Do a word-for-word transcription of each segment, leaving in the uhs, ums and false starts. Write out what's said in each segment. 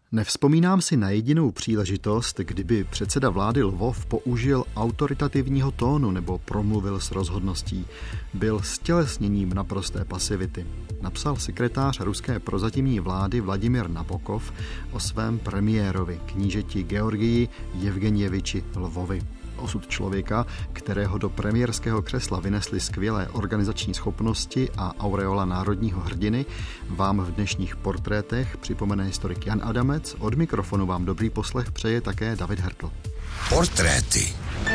Nevzpomínám si na jedinou příležitost, kdyby předseda vlády Lvov použil autoritativního tónu nebo promluvil s rozhodností. Byl stělesněním naprosté pasivity. Napsal sekretář ruské prozatímní vlády Vladimir Nabokov o svém premiérovi, knížeti Georgii Jevgenjeviči Lvovi. Osud člověka, kterého do premiérského křesla vynesly skvělé organizační schopnosti a aureola národního hrdiny, vám v dnešních portrétech připomene historik Jan Adamec. Od mikrofonu vám dobrý poslech přeje také David Hertl. Portréty.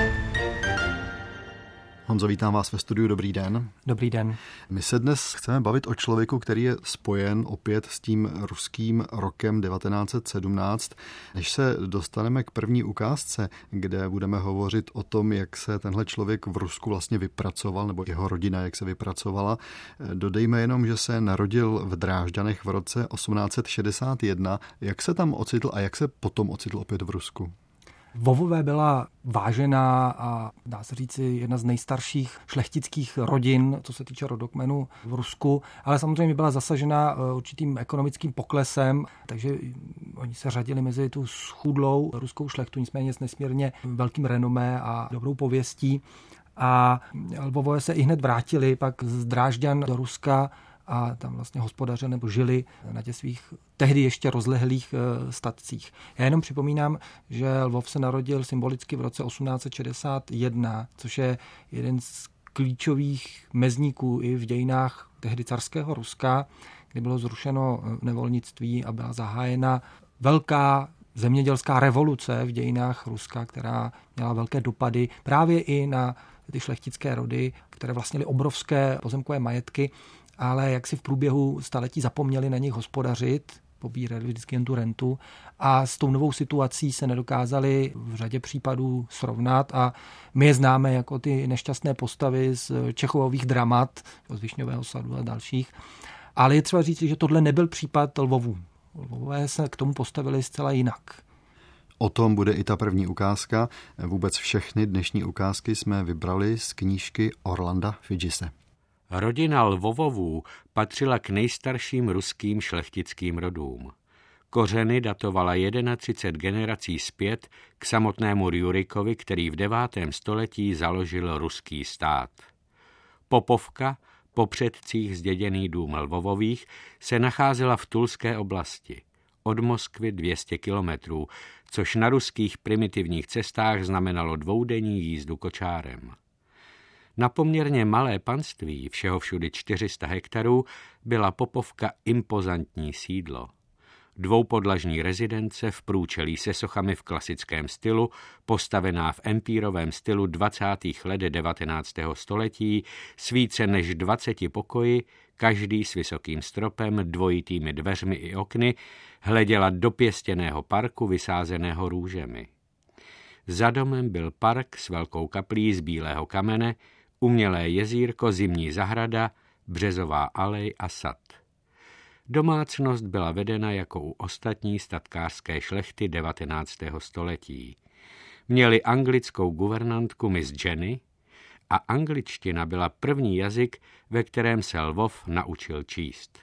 Honzo, vítám vás ve studiu, dobrý den. Dobrý den. My se dnes chceme bavit o člověku, který je spojen opět s tím ruským rokem devatenáct set sedmnáct. Než se dostaneme k první ukázce, kde budeme hovořit o tom, jak se tenhle člověk v Rusku vlastně vypracoval, nebo jeho rodina, jak se vypracovala, dodejme jenom, že se narodil v Drážďanech v roce osmnáct set šedesát jedna. Jak se tam ocitl a jak se potom ocitl opět v Rusku? Lvovové byla vážená a dá se říci jedna z nejstarších šlechtických rodin, co se týče rodokmenu v Rusku, ale samozřejmě byla zasažena určitým ekonomickým poklesem, takže oni se řadili mezi tu schudlou ruskou šlechtu, nicméně s nesmírně velkým renomé a dobrou pověstí. A Lvovové se i hned vrátili pak z Drážďan do Ruska a tam vlastně hospodařili nebo žili na těch svých tehdy ještě rozlehlých statcích. Já jenom připomínám, že Lvov se narodil symbolicky v roce osmnáct set šedesát jedna, což je jeden z klíčových mezníků i v dějinách tehdy carského Ruska, kdy bylo zrušeno nevolnictví a byla zahájena velká zemědělská revoluce v dějinách Ruska, která měla velké dopady právě i na ty šlechtické rody, které vlastnily obrovské pozemkové majetky, ale jak si v průběhu staletí zapomněli na nich hospodařit, pobírali vždycky jen tu rentu a s tou novou situací se nedokázali v řadě případů srovnat a my je známe jako ty nešťastné postavy z Čechovových dramat, z Višňového sadu a dalších, ale je třeba říct, že tohle nebyl případ Lvovů. Lvové se k tomu postavili zcela jinak. O tom bude i ta první ukázka. Vůbec všechny dnešní ukázky jsme vybrali z knížky Orlanda Fidžise. Rodina Lvovovů patřila k nejstarším ruským šlechtickým rodům. Kořeny datovala třicet jedna generací zpět k samotnému Rjurikovi, který v devátém století založil ruský stát. Popovka, po předcích zděděný dům Lvovových, se nacházela v Tulské oblasti, od Moskvy dvě stě kilometrů, což na ruských primitivních cestách znamenalo dvoudenní jízdu kočárem. Na poměrně malé panství, všeho všudy čtyři sta hektarů, byla Popovka impozantní sídlo. Dvoupodlažní rezidence v průčelí se sochami v klasickém stylu, postavená v empírovém stylu dvacátých let devatenáctého století, s více než dvaceti pokoji, každý s vysokým stropem, dvojitými dveřmi i okny, hleděla do pěstěného parku vysázeného růžemi. Za domem byl park s velkou kaplí z bílého kamene, umělé jezírko, zimní zahrada, březová alej a sad. Domácnost byla vedena jako u ostatní statkářské šlechty devatenáctého století. Měli anglickou guvernantku Miss Jenny a angličtina byla první jazyk, ve kterém se Lvov naučil číst.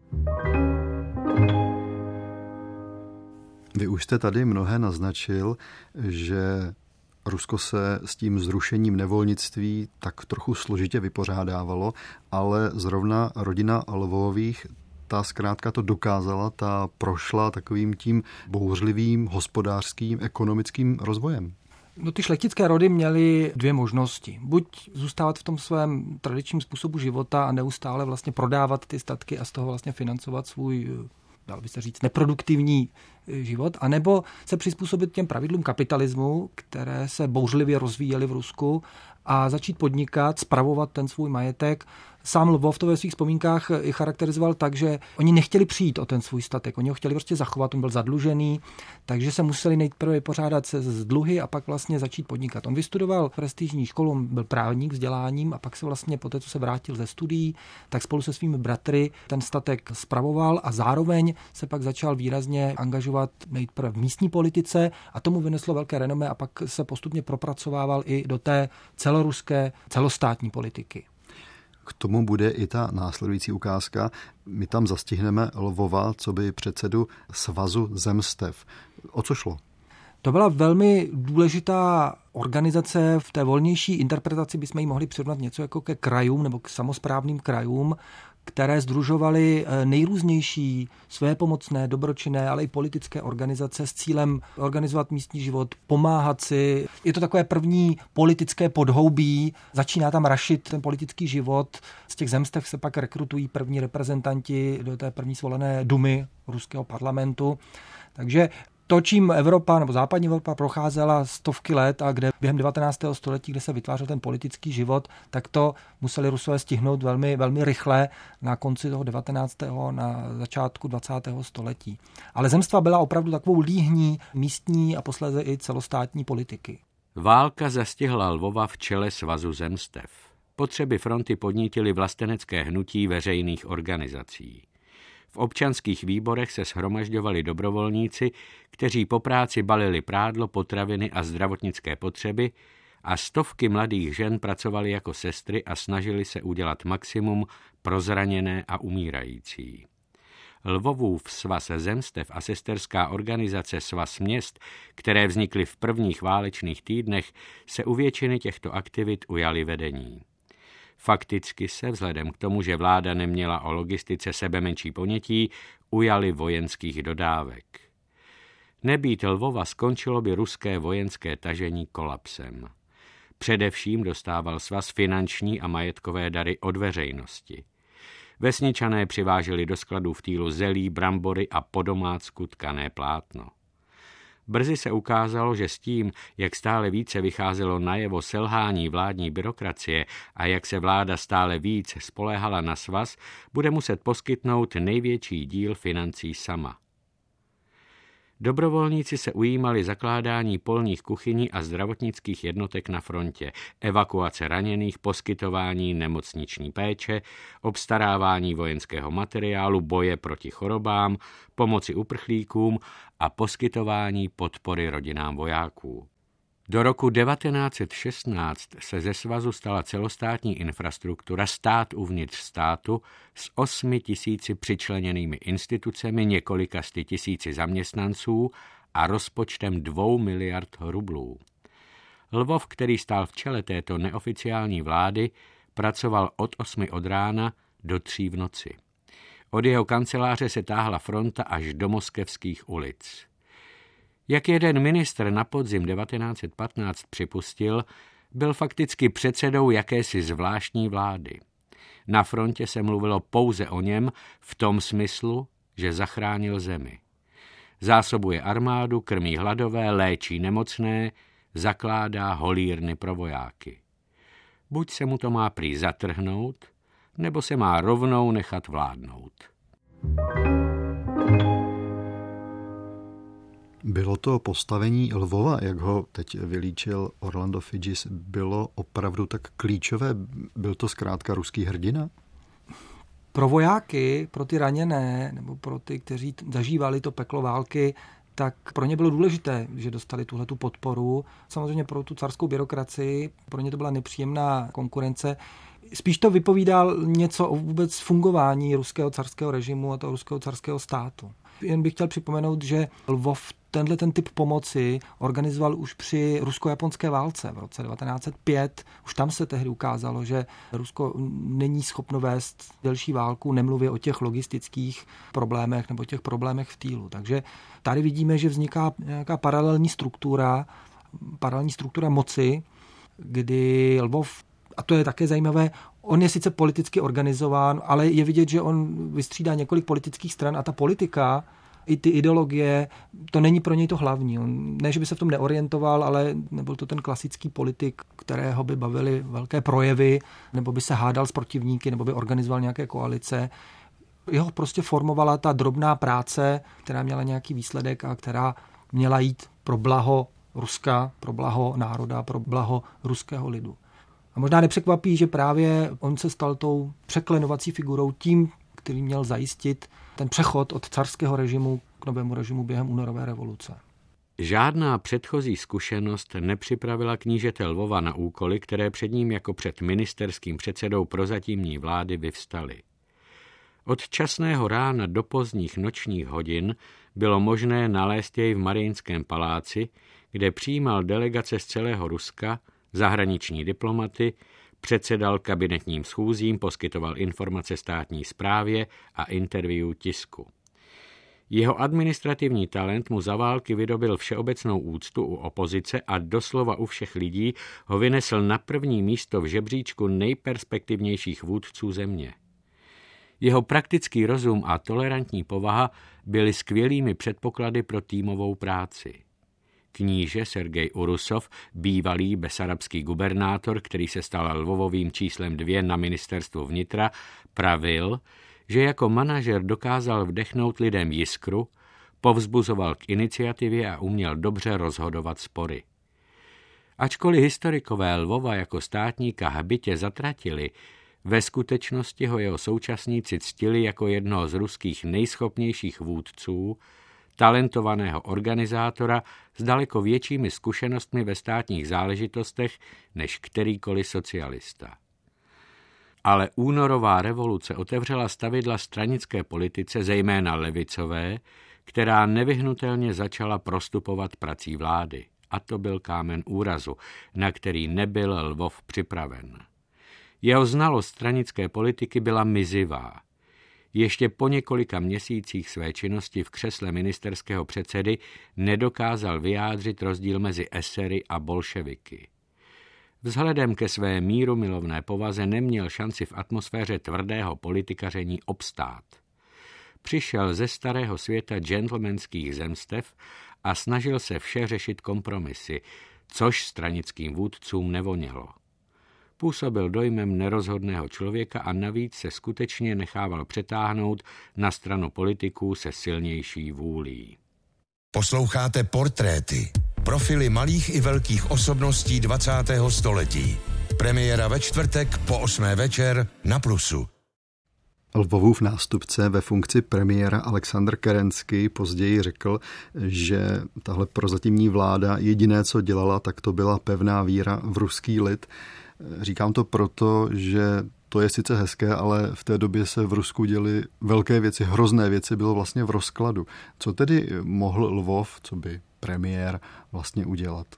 Vy už jste tady mnohé naznačil, že Rusko se s tím zrušením nevolnictví tak trochu složitě vypořádávalo, ale zrovna rodina Lvových, ta zkrátka to dokázala, ta prošla takovým tím bouřlivým hospodářským, ekonomickým rozvojem. No, ty šlechtické rody měly dvě možnosti. Buď zůstávat v tom svém tradičním způsobu života a neustále vlastně prodávat ty statky a z toho vlastně financovat svůj, dalo by se říct, neproduktivní život, anebo se přizpůsobit těm pravidlům kapitalismu, které se bouřlivě rozvíjely v Rusku a začít podnikat, spravovat ten svůj majetek. Sám Lvov to ve svých vzpomínkách i charakterizoval tak, že oni nechtěli přijít o ten svůj statek, oni ho chtěli prostě zachovat, on byl zadlužený, takže se museli nejprve vypořádat se z dluhy a pak vlastně začít podnikat. On vystudoval prestižní školu, byl právník vzděláním a pak se vlastně poté, co se vrátil ze studií, tak spolu se svými bratry ten statek spravoval a zároveň se pak začal výrazně angažovat nejprve v místní politice a tomu vyneslo velké renomé a pak se postupně propracovával i do té celoruské, celostátní politiky. K tomu bude i ta následující ukázka. My tam zastihneme Lvova, co by předsedu Svazu zemstev. O co šlo? To byla velmi důležitá organizace. V té volnější interpretaci bychom ji mohli přirovnat něco jako ke krajům nebo k samosprávným krajům, které sdružovaly nejrůznější svépomocné, dobročinné, ale i politické organizace s cílem organizovat místní život, pomáhat si. Je to takové první politické podhoubí, začíná tam rašit ten politický život. Z těch zemstev se pak rekrutují první reprezentanti do té první svolené dumy ruského parlamentu. Takže to, čím Evropa nebo západní Evropa procházela stovky let a kde během devatenáctého století, kde se vytvářel ten politický život, tak to museli Rusové stihnout velmi, velmi rychle na konci toho devatenáctého na začátku dvacátého století. Ale zemstva byla opravdu takovou líhní místní a posléze i celostátní politiky. Válka zastihla Lvova v čele Svazu zemstev. Potřeby fronty podnítily vlastenecké hnutí veřejných organizací. V občanských výborech se shromažďovali dobrovolníci, kteří po práci balili prádlo, potraviny a zdravotnické potřeby a stovky mladých žen pracovali jako sestry a snažili se udělat maximum pro zraněné a umírající. Lvovův svaz zemstev a sesterská organizace Svaz měst, které vznikly v prvních válečných týdnech, se u většiny těchto aktivit ujali vedení. Fakticky se vzhledem k tomu, že vláda neměla o logistice sebemenší ponětí, ujali vojenských dodávek. Nebýt Lvova, skončilo by ruské vojenské tažení kolapsem. Především dostával svaz finanční a majetkové dary od veřejnosti. Vesničané přiváželi do skladů v Týlu zelí, brambory a po domácku tkané plátno. Brzy se ukázalo, že s tím, jak stále více vycházelo najevo selhání vládní byrokracie a jak se vláda stále víc spoléhala na svaz, bude muset poskytnout největší díl financí sama. Dobrovolníci se ujímali zakládání polních kuchyní a zdravotnických jednotek na frontě, evakuace raněných, poskytování nemocniční péče, obstarávání vojenského materiálu, boje proti chorobám, pomoci uprchlíkům a poskytování podpory rodinám vojáků. Do roku devatenáct set šestnáct se ze svazu stala celostátní infrastruktura, stát uvnitř státu s osmi tisíci přičleněnými institucemi, několika sty tisíci zaměstnanců a rozpočtem dvou miliard rublů. Lvov, který stál v čele této neoficiální vlády, pracoval od osmi od rána do tří v noci. Od jeho kanceláře se táhla fronta až do moskevských ulic. Jak jeden ministr na podzim devatenáct set patnáct připustil, byl fakticky předsedou jakési zvláštní vlády. Na frontě se mluvilo pouze o něm v tom smyslu, že zachránil zemi. Zásobuje armádu, krmí hladové, léčí nemocné, zakládá holírny pro vojáky. Buď se mu to má prý zatrhnout, nebo se má rovnou nechat vládnout. Bylo to postavení Lvova, jak ho teď vylíčil Orlando Figes, bylo opravdu tak klíčové? Byl to zkrátka ruský hrdina? Pro vojáky, pro ty raněné, nebo pro ty, kteří zažívali to peklo války, tak pro ně bylo důležité, že dostali tuhletu podporu. Samozřejmě pro tu carskou byrokracii, pro ně to byla nepříjemná konkurence. Spíš to vypovídal něco o vůbec fungování ruského carského režimu a toho ruského carského státu. Jen bych chtěl připomenout, že Lvov tenhle ten typ pomoci organizoval už při rusko-japonské válce v roce devatenáct set pět. Už tam se tehdy ukázalo, že Rusko není schopno vést delší válku, nemluvě o těch logistických problémech nebo těch problémech v Týlu. Takže tady vidíme, že vzniká nějaká paralelní struktura, paralelní struktura moci, kdy Lvov, a to je také zajímavé, on je sice politicky organizován, ale je vidět, že on vystřídá několik politických stran a ta politika, i ty ideologie, to není pro něj to hlavní. On, ne, že by se v tom neorientoval, ale nebyl to ten klasický politik, kterého by bavily velké projevy, nebo by se hádal s protivníky, nebo by organizoval nějaké koalice. Jeho prostě formovala ta drobná práce, která měla nějaký výsledek a která měla jít pro blaho Ruska, pro blaho národa, pro blaho ruského lidu. A možná nepřekvapí, že právě on se stal tou překlenovací figurou, tím, který měl zajistit ten přechod od carského režimu k novému režimu během únorové revoluce. Žádná předchozí zkušenost nepřipravila knížete Lvova na úkoly, které před ním jako před ministerským předsedou prozatímní vlády vyvstaly. Od časného rána do pozdních nočních hodin bylo možné nalézt jej v Mariinském paláci, kde přijímal delegace z celého Ruska, zahraniční diplomaty, předsedal kabinetním schůzím, poskytoval informace státní správě a interview tisku. Jeho administrativní talent mu za války vydobyl všeobecnou úctu u opozice a doslova u všech lidí ho vynesl na první místo v žebříčku nejperspektivnějších vůdců země. Jeho praktický rozum a tolerantní povaha byly skvělými předpoklady pro týmovou práci. Kníže Sergej Urusov, bývalý besarabský gubernátor, který se stal Lvovovým číslem dvě na ministerstvu vnitra, pravil, že jako manažer dokázal vdechnout lidem jiskru, povzbuzoval k iniciativě a uměl dobře rozhodovat spory. Ačkoliv historikové Lvova jako státníka hbitě zatratili, ve skutečnosti ho jeho současníci ctili jako jednoho z ruských nejschopnějších vůdců, talentovaného organizátora s daleko většími zkušenostmi ve státních záležitostech než kterýkoliv socialista. Ale únorová revoluce otevřela stavidla stranické politice, zejména levicové, která nevyhnutelně začala prostupovat prací vlády. A to byl kámen úrazu, na který nebyl Lvov připraven. Jeho znalost stranické politiky byla mizivá. Ještě po několika měsících své činnosti v křesle ministerského předsedy nedokázal vyjádřit rozdíl mezi esery a bolševiky. Vzhledem ke své mírumilovné povaze neměl šanci v atmosféře tvrdého politikaření obstát. Přišel ze starého světa gentlemanských zemstev a snažil se vše řešit kompromisy, což stranickým vůdcům nevonělo. Působil dojmem nerozhodného člověka a navíc se skutečně nechával přetáhnout na stranu politiků se silnější vůlí. Posloucháte Portréty, profily malých i velkých osobností dvacátého století. Premiéra ve čtvrtek po osmé večer na Plusu. Lvovův nástupce ve funkci premiéra Alexandr Kerenský později řekl, že tahle prozatímní vláda jediné, co dělala, tak to byla pevná víra v ruský lid. Říkám to proto, že to je sice hezké, ale v té době se v Rusku děly velké věci, hrozné věci, bylo vlastně v rozkladu. Co tedy mohl Lvov, co by premiér, vlastně udělat?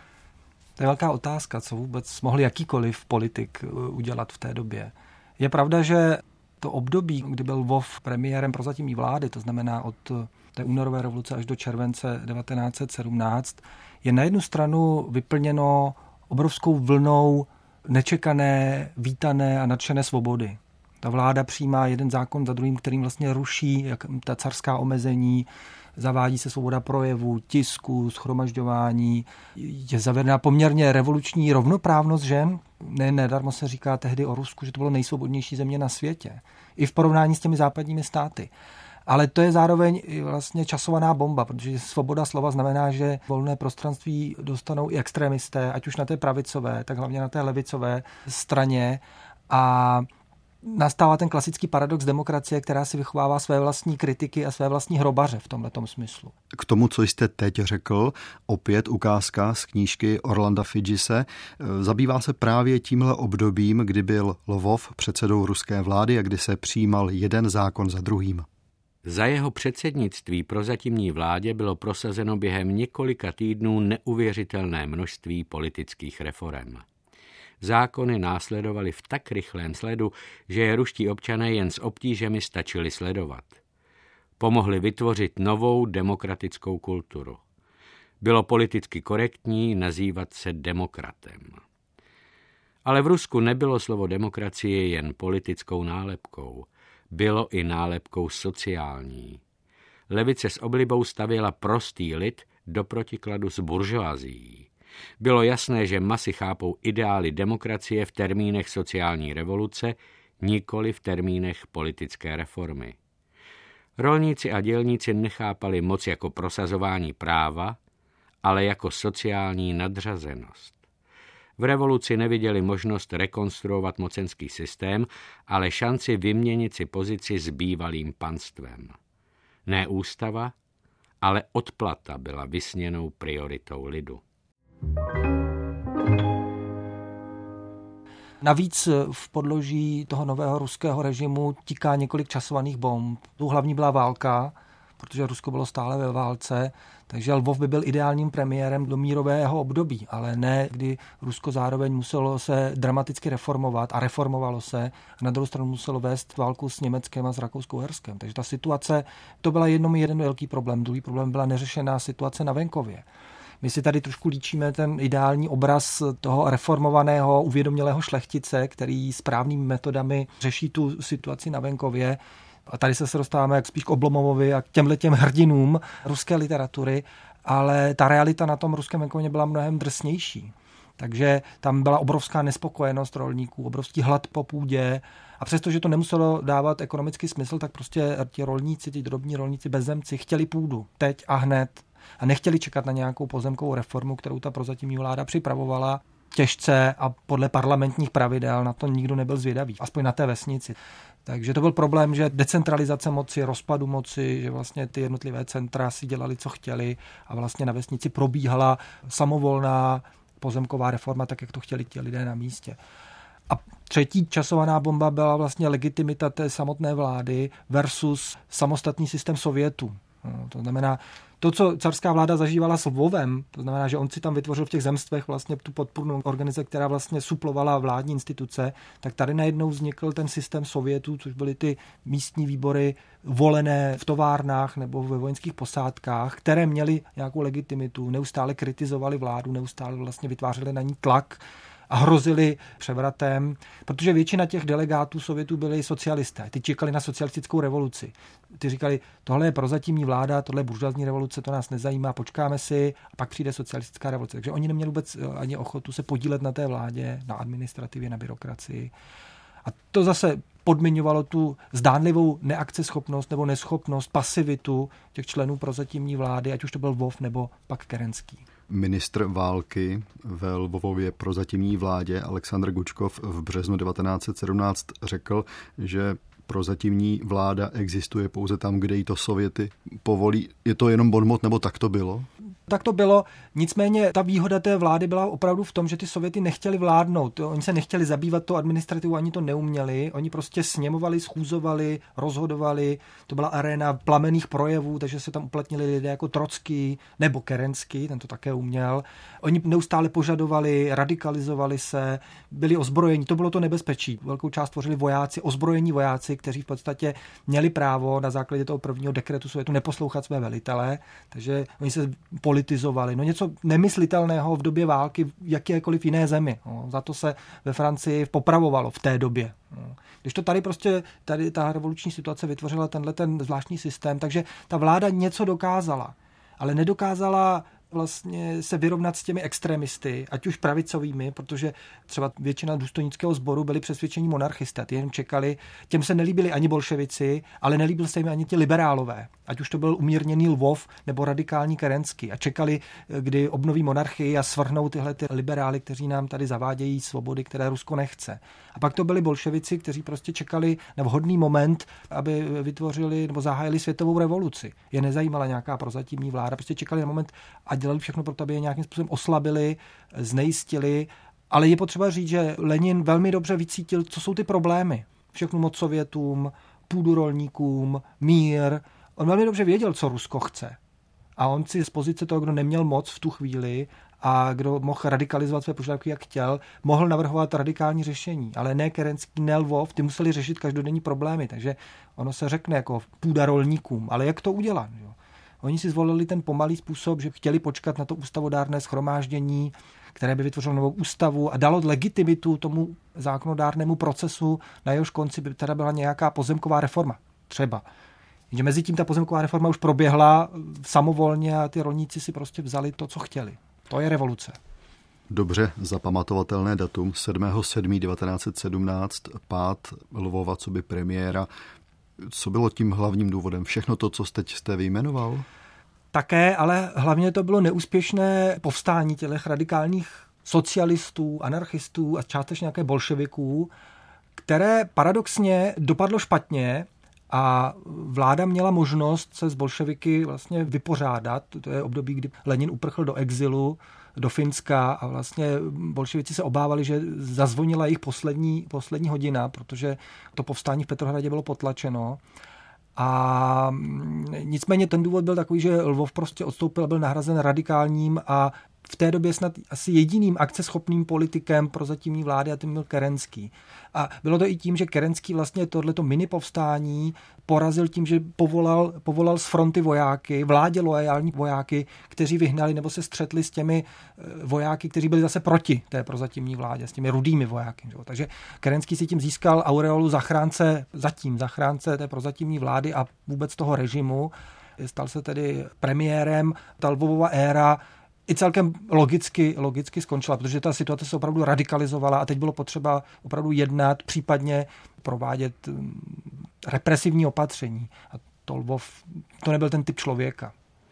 To je velká otázka, co vůbec mohl jakýkoliv politik udělat v té době. Je pravda, že to období, kdy byl Lvov premiérem prozatímní vlády, to znamená od té únorové revoluce až do července devatenáct set sedmnáct, je na jednu stranu vyplněno obrovskou vlnou nečekané, vítané a nadšené svobody. Ta vláda přijímá jeden zákon za druhým, kterým vlastně ruší jak ta carská omezení, zavádí se svoboda projevu, tisku, shromažďování, je zavedena poměrně revoluční rovnoprávnost žen. Ne, nedarmo se říká tehdy o Rusku, že to bylo nejsvobodnější země na světě. I v porovnání s těmi západními státy. Ale to je zároveň vlastně časovaná bomba, protože svoboda slova znamená, že volné prostranství dostanou i extremisté, ať už na té pravicové, tak hlavně na té levicové straně. A nastává ten klasický paradox demokracie, která si vychovává své vlastní kritiky a své vlastní hrobaře v tomhletom smyslu. K tomu, co jste teď řekl, opět ukázka z knížky Orlanda Fidžise, zabývá se právě tímhle obdobím, kdy byl Lvov předsedou ruské vlády a kdy se přijímal jeden zákon za druhým. Za jeho předsednictví prozatímní vládě bylo prosazeno během několika týdnů neuvěřitelné množství politických reforem. Zákony následovaly v tak rychlém sledu, že je ruští občané jen s obtížemi stačili sledovat. Pomohli vytvořit novou demokratickou kulturu. Bylo politicky korektní nazývat se demokratem. Ale v Rusku nebylo slovo demokracie jen politickou nálepkou. Bylo i nálepkou sociální. Levice s oblibou stavěla prostý lid do protikladu s buržoazií. Bylo jasné, že masy chápou ideály demokracie v termínech sociální revoluce, nikoli v termínech politické reformy. Rolníci a dělníci nechápali moc jako prosazování práva, ale jako sociální nadřazenost. V revoluci neviděli možnost rekonstruovat mocenský systém, ale šanci vyměnit si pozici s bývalým panstvem. Ne ústava, ale odplata byla vysněnou prioritou lidu. Navíc v podloží toho nového ruského režimu tiká několik časovaných bomb. Tu hlavní byla válka, protože Rusko bylo stále ve válce, takže Lvov by byl ideálním premiérem do mírového období, ale ne, kdy Rusko zároveň muselo se dramaticky reformovat a reformovalo se a na druhou stranu muselo vést válku s Německem a s Rakouskou-Uherskem. Takže ta situace, to byla jenom jeden velký problém. Druhý problém byla neřešená situace na venkově. My si tady trošku líčíme ten ideální obraz toho reformovaného, uvědomělého šlechtice, který správnými metodami řeší tu situaci na venkově. A tady se dostáváme jak spíš k Oblomovovi a k těmhletěm hrdinům ruské literatury, ale ta realita na tom ruském venkově byla mnohem drsnější. Takže tam byla obrovská nespokojenost rolníků, obrovský hlad po půdě a přestože to nemuselo dávat ekonomický smysl, tak prostě ti rolníci, ti drobní rolníci, bezzemci chtěli půdu teď a hned a nechtěli čekat na nějakou pozemkovou reformu, kterou ta prozatímní vláda připravovala těžce a podle parlamentních pravidel, na to nikdo nebyl zvědavý, aspoň na té vesnici. Takže to byl problém, že decentralizace moci, rozpadu moci, že vlastně ty jednotlivé centra si dělali, co chtěli a vlastně na vesnici probíhala samovolná pozemková reforma, tak jak to chtěli ti lidé na místě. A třetí časovaná bomba byla vlastně legitimita té samotné vlády versus samostatný systém Sovětů. No, to znamená, to, co carská vláda zažívala s Lvovem, to znamená, že on si tam vytvořil v těch zemstvech vlastně tu podpůrnou organizaci, která vlastně suplovala vládní instituce, tak tady najednou vznikl ten systém Sovětů, což byly ty místní výbory volené v továrnách nebo ve vojenských posádkách, které měly nějakou legitimitu, neustále kritizovali vládu, neustále vlastně vytvářeli na ní tlak a hrozili převratem, protože většina těch delegátů Sovětů byli socialisté. Ty čekali na socialistickou revoluci. Ty říkali, tohle je prozatímní vláda, tohle je buržoazní revoluce, to nás nezajímá, počkáme si a pak přijde socialistická revoluce. Takže oni neměli vůbec ani ochotu se podílet na té vládě, na administrativě, na byrokracii. A to zase podmiňovalo tu zdánlivou neakceschopnost nebo neschopnost, pasivitu těch členů prozatímní vlády, ať už to byl Lvov nebo pak Kerenský. Ministr války ve Lvovově prozatímní vládě Alexandr Gučkov v březnu devatenáct set sedmnáct řekl, že prozatímní vláda existuje pouze tam, kde jí to Sověty povolí. Je to jenom bonmot, nebo tak to bylo? Tak to bylo, nicméně ta výhoda té vlády byla opravdu v tom, že ty Sověty nechtěli vládnout. Oni se nechtěli zabývat tou administrativou, ani to neuměli. Oni prostě sněmovali, schůzovali, rozhodovali. To byla aréna plamenných projevů, takže se tam uplatnili lidé jako Trocký nebo Kerenský, ten to také uměl. Oni neustále požadovali, radikalizovali se, byli ozbrojení. To bylo to nebezpečí. Velkou část tvořili vojáci, ozbrojení vojáci, kteří v podstatě měli právo na základě toho prvního dekretu Sovětu neposlouchat své velitele, takže oni se politizovali. No něco nemyslitelného v době války v jakékoliv jiné zemi. No, za to se ve Francii popravovalo v té době. No. Když to tady prostě, tady ta revoluční situace vytvořila tenhle ten zvláštní systém, takže ta vláda něco dokázala, ale nedokázala vlastně se vyrovnat s těmi extremisty, ať už pravicovými, protože třeba většina důstojnického sboru byli přesvědčení monarchisté, ty jen čekali, těm se nelíbili ani bolševici, ale nelíbil se jim ani ti liberálové, ať už to byl umírněný Lvov nebo radikální Kerenský a čekali, kdy obnoví monarchii a svrhnou tyhle ty liberály, kteří nám tady zavádějí svobody, které Rusko nechce. A pak to byli bolševici, kteří prostě čekali na vhodný moment, aby vytvořili nebo zahájili světovou revoluci. Je nezajímala nějaká prozatímní vláda, prostě čekali na moment a dělali všechno pro to, aby je nějakým způsobem oslabili, znejistili. Ale je potřeba říct, že Lenin velmi dobře vycítil, co jsou ty problémy. Všechno moc Sovětům, půdu rolníkům, mír. On velmi dobře věděl, co Rusko chce. A on si z pozice toho, kdo neměl moc v tu chvíli a kdo mohl radikalizovat své požadavky, jak chtěl, mohl navrhovat radikální řešení. Ale ne Kerenský, ne Lvov, ty museli řešit každodenní problémy. Takže ono se řekne jako půda rolníkům. Ale jak to udělat? Jo? Oni si zvolili ten pomalý způsob, že chtěli počkat na to ústavodárné shromáždění, které by vytvořilo novou ústavu a dalo legitimitu tomu zákonodárnému procesu, na jehož konci by teda byla nějaká pozemková reforma. Třeba. Jenže mezi tím ta pozemková reforma už proběhla samovolně a ty rolníci si prostě vzali to, co chtěli. To je revoluce. Dobře zapamatovatelné datum sedmého sedmého devatenáct set sedmnáct, pád Lvova coby premiéra. Co bylo tím hlavním důvodem? Všechno to, co teď jste vyjmenoval? Také, ale hlavně to bylo neúspěšné povstání těch radikálních socialistů, anarchistů a částečně nějaké bolševiků, které paradoxně dopadlo špatně A vláda měla možnost se s bolševiky vlastně vypořádat. To je období, kdy Lenin uprchl do exilu, do Finska a vlastně bolševici se obávali, že zazvonila jejich poslední, poslední hodina, protože to povstání v Petrohradě bylo potlačeno. A nicméně ten důvod byl takový, že Lvov prostě odstoupil a byl nahrazen radikálním a v té době snad asi jediným akceschopným politikem prozatímní vlády, a tím byl Kerenský. A bylo to i tím, že Kerenský vlastně tohleto mini povstání porazil tím, že povolal, povolal z fronty vojáky, vládě loajální vojáky, kteří vyhnali nebo se střetli s těmi vojáky, kteří byli zase proti té prozatímní vládě, s těmi rudými vojáky. Že? Takže Kerenský si tím získal aureolu zachránce, zatím zachránce té prozatímní vlády a vůbec toho režimu. Stal se tedy premiérem. Ta Lvovova éra i celkem logicky, logicky skončila, protože ta situace se opravdu radikalizovala a teď bylo potřeba opravdu jednat, případně provádět represivní opatření. A to Lvov, to nebyl ten typ člověka.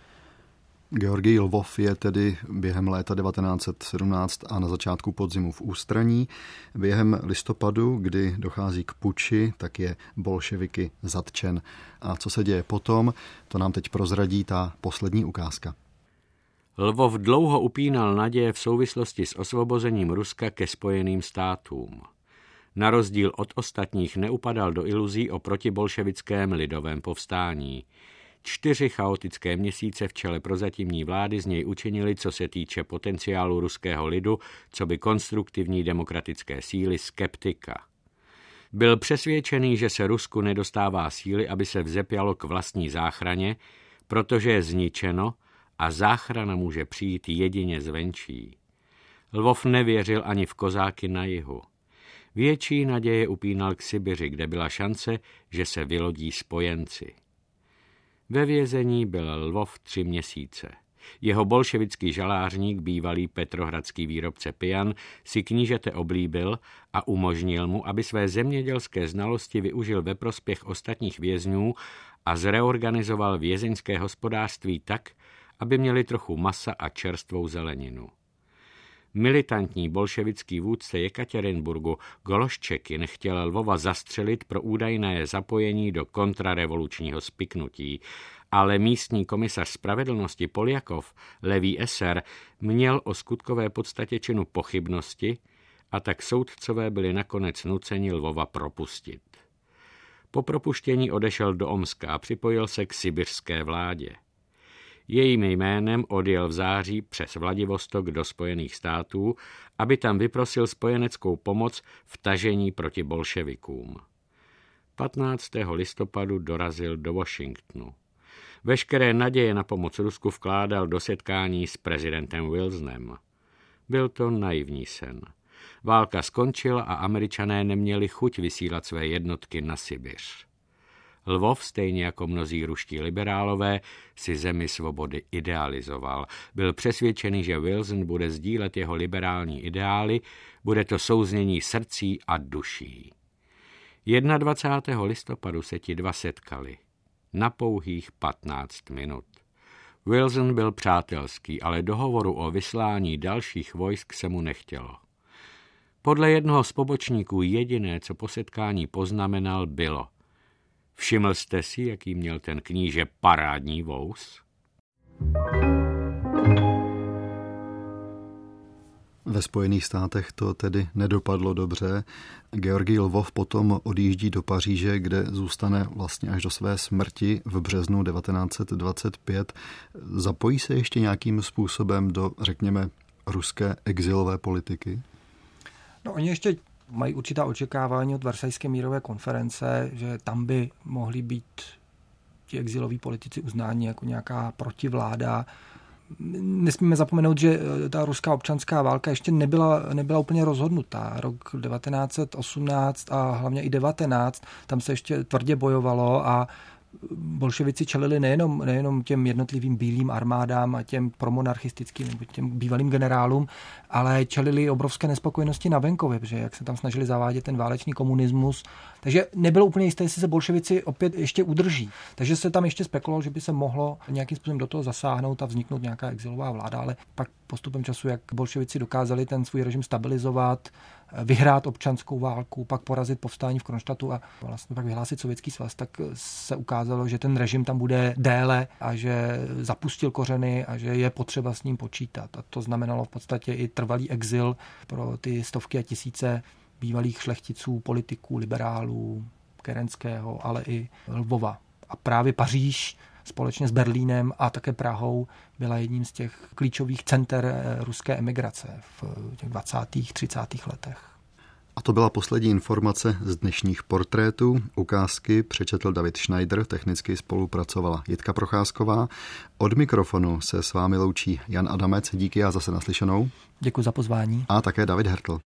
Georgij Lvov je tedy během léta devatenáct set sedmnáct a na začátku podzimu v ústraní. Během listopadu, kdy dochází k puči, tak je bolševiky zatčen. A co se děje potom, to nám teď prozradí ta poslední ukázka. Lvov dlouho upínal naděje v souvislosti s osvobozením Ruska ke Spojeným státům. Na rozdíl od ostatních neupadal do iluzí o protibolševickém lidovém povstání. Čtyři chaotické měsíce v čele prozatímní vlády z něj učinili, co se týče potenciálu ruského lidu, co by konstruktivní demokratické síly, skeptika. Byl přesvědčený, že se Rusku nedostává síly, aby se vzepělo k vlastní záchraně, protože je zničeno a záchrana může přijít jedině zvenčí. Lvov nevěřil ani v kozáky na jihu. Větší naděje upínal k Sibiři, kde byla šance, že se vylodí spojenci. Ve vězení byl Lvov tři měsíce. Jeho bolševický žalářník, bývalý petrohradský výrobce pian, si knížete oblíbil a umožnil mu, aby své zemědělské znalosti využil ve prospěch ostatních vězňů a zreorganizoval vězeňské hospodářství tak, aby měli trochu masa a čerstvou zeleninu. Militantní bolševický vůdce Jekatěrinburgu Gološčekin chtěl Lvova zastřelit pro údajné zapojení do kontrarevolučního spiknutí, ale místní komisař spravedlnosti Poljakov, levý eser, měl o skutkové podstatě činu pochybnosti a tak soudcové byli nakonec nuceni Lvova propustit. Po propuštění odešel do Omska a připojil se k sibiřské vládě. Jejím jménem odjel v září přes Vladivostok do Spojených států, aby tam vyprosil spojeneckou pomoc v tažení proti bolševikům. patnáctého listopadu dorazil do Washingtonu. Veškeré naděje na pomoc Rusku vkládal do setkání s prezidentem Wilsonem. Byl to naivní sen. Válka skončila a Američané neměli chuť vysílat své jednotky na Sibiř. Lvov, stejně jako mnozí ruští liberálové, si zemi svobody idealizoval. Byl přesvědčený, že Wilson bude sdílet jeho liberální ideály, bude to souznění srdcí a duší. dvacátého prvního listopadu se ti dva setkali. Na pouhých patnáct minut. Wilson byl přátelský, ale dohovoru o vyslání dalších vojsk se mu nechtělo. Podle jednoho z pobočníků jediné, co po setkání poznamenal, bylo: všiml jste si, jaký měl ten kníže parádní vous? Ve Spojených státech to tedy nedopadlo dobře. Georgij Lvov potom odjíždí do Paříže, kde zůstane vlastně až do své smrti v březnu devatenáct set dvacet pět. Zapojí se ještě nějakým způsobem do, řekněme, ruské exilové politiky? No, oni ještě mají určitá očekávání od Versajské mírové konference, že tam by mohli být ti exiloví politici uznáni jako nějaká protivláda. Nesmíme zapomenout, že ta ruská občanská válka ještě nebyla, nebyla úplně rozhodnutá. Rok devatenáct set osmnáct a hlavně i devatenáct, tam se ještě tvrdě bojovalo a bolševici čelili nejenom, nejenom těm jednotlivým bílým armádám a těm promonarchistickým nebo těm bývalým generálům, ale čelili obrovské nespokojenosti na venkově, protože jak se tam snažili zavádět ten válečný komunismus. Takže nebylo úplně jisté, jestli se bolševici opět ještě udrží. Takže se tam ještě spekulovalo, že by se mohlo nějakým způsobem do toho zasáhnout a vzniknout nějaká exilová vláda, ale pak postupem času, jak bolševici dokázali ten svůj režim stabilizovat, vyhrát občanskou válku, pak porazit povstání v Kronštatu a vlastně pak vyhlásit Sovětský svaz, tak se ukázalo, že ten režim tam bude déle a že zapustil kořeny a že je potřeba s ním počítat. A to znamenalo v podstatě i trvalý exil pro ty stovky a tisíce bývalých šlechticů, politiků, liberálů, Kerenského, ale i Lvova. A právě Paříž společně s Berlínem a také Prahou byla jedním z těch klíčových center ruské emigrace v těch dvacátých třicátých letech. A to byla poslední informace z dnešních portrétů. Ukázky přečetl David Schneider, technicky spolupracovala Jitka Procházková. Od mikrofonu se s vámi loučí Jan Adamec. Díky a zase naslyšenou. Děkuji za pozvání. A také David Hertl.